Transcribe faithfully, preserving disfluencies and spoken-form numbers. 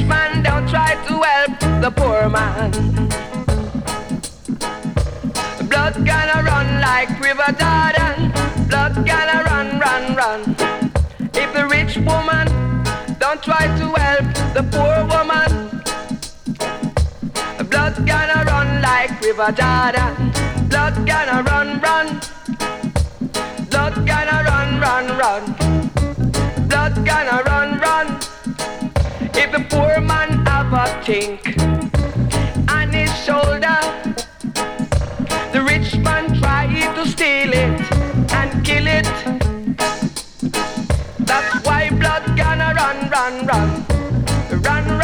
man don't try to help the poor man. Blood gonna run like River Jordan. Blood gonna run, run, run. If the rich woman don't try to help the poor woman, blood gonna run like River Jordan. Blood gonna run, run. Blood gonna run, run, run. Blood gonna run, run. If the poor man have a think on his shoulder, the rich man try to steal it and kill it. That's why blood gonna run, run, run.